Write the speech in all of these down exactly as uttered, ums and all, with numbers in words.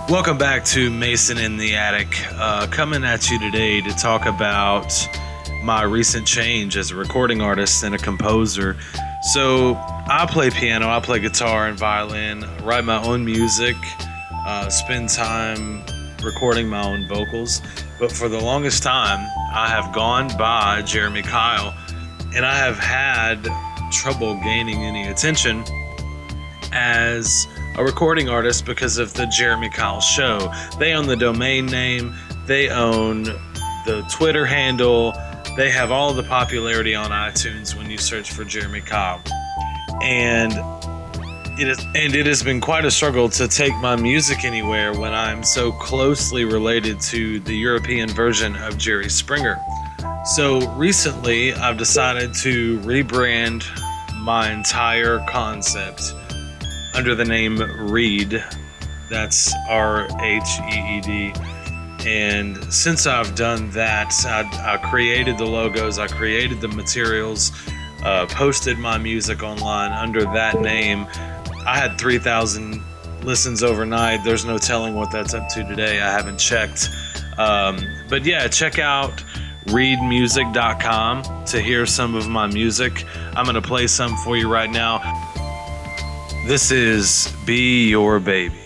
Welcome back to Mason in the Attic. Uh, coming at you today to talk about my recent change as a recording artist and a composer. So I play piano, I play guitar and violin, write my own music, uh, spend time recording my own vocals. But for the longest time, I have gone by Jeremy Kyle, and I have had trouble gaining any attention as a recording artist because of the Jeremy Kyle Show. They own the domain name, they own the Twitter handle, they have all the popularity on iTunes when you search for Jeremy Kyle. And it is, and it has been quite a struggle to take my music anywhere when I'm so closely related to the European version of Jerry Springer. So recently, I've decided to rebrand my entire concept under the name Reed. That's R H E E D. And since I've done that, I, I created the logos, I created the materials, uh, posted my music online under that name. I had three thousand listens overnight. There's no telling what that's up to today. I haven't checked. Um, but yeah, check out reed music dot com to hear some of my music. I'm going to play some for you right now. This is Be Your Baby.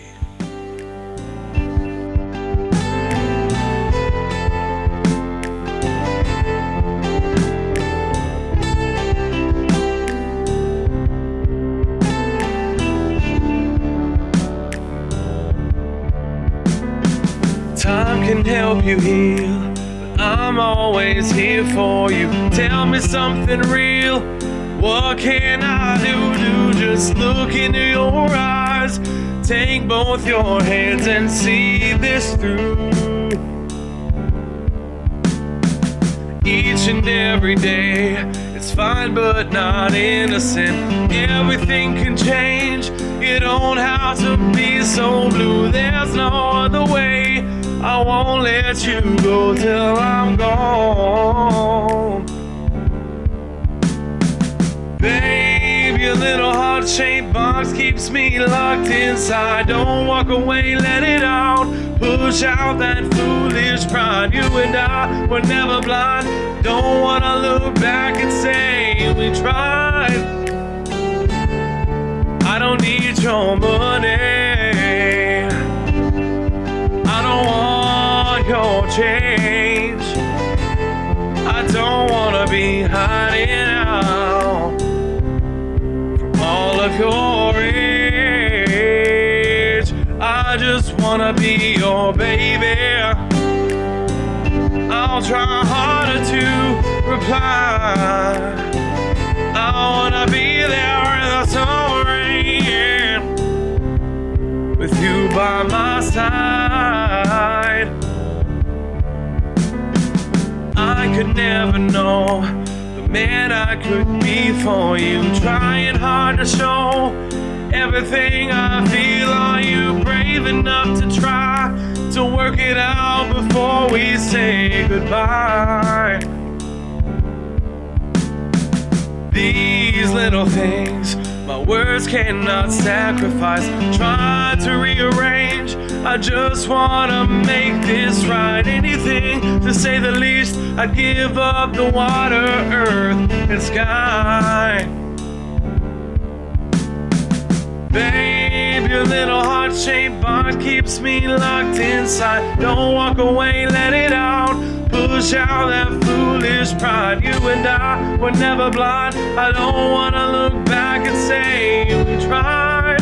Time can help you heal, but I'm always here for you. Tell me something real. What can I do? Do just look into your eyes. Take both your hands and see this through. Each and every day, it's fine but not innocent. Everything can change. You don't have to be so blue. There's no other way. I won't let you go till I'm gone. Babe, your little heart-shaped box keeps me locked inside. Don't walk away, let it out. Push out that foolish pride. You and I were never blind. Don't wanna look back and say we tried. I don't need your money. I don't want your change. I don't wanna be hiding out all of your age. I just wanna be your baby. I'll try harder to reply. I wanna be there in the summer rain with you by my side. I could never know man, I could be for you, trying hard to show everything I feel. Are you brave enough to try to work it out before we say goodbye? These little things my words cannot sacrifice. Try to rearrange. I just wanna make this right. Anything to say the least. I'd give up the water, earth, and sky. Babe, your little heart-shaped bond keeps me locked inside. Don't walk away, let it out. Push out that foolish pride. You and I were never blind. I don't wanna look back and say we tried.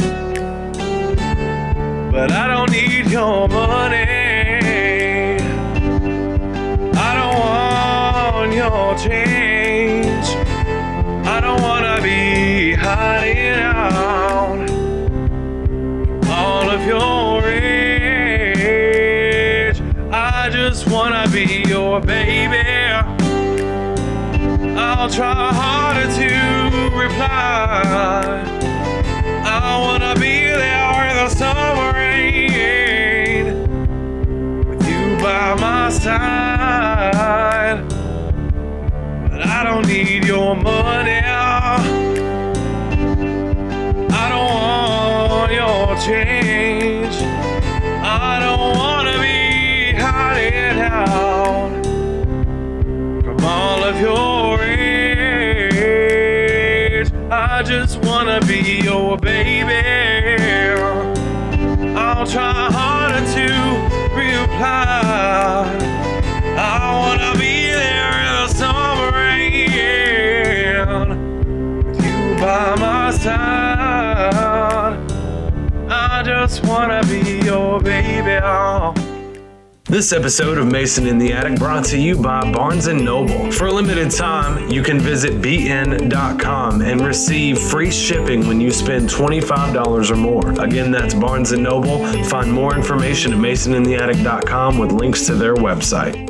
But I don't need your money. I don't want your change. I don't wanna be hiding out all of your age. I just wanna be your baby. I'll try harder to reply. I wanna be there in the summer rain with you by my side. But I don't need your money. I don't want your change. I of your age. I just wanna be your baby. I'll try harder to reply. I wanna be there in the summer rain, with you by my side. I just wanna be your baby. Oh. This episode of Mason in the Attic brought to you by Barnes and Noble. For a limited time, you can visit b n dot com and receive free shipping when you spend twenty-five dollars or more. Again, that's Barnes and Noble. Find more information at mason in the attic dot com with links to their website.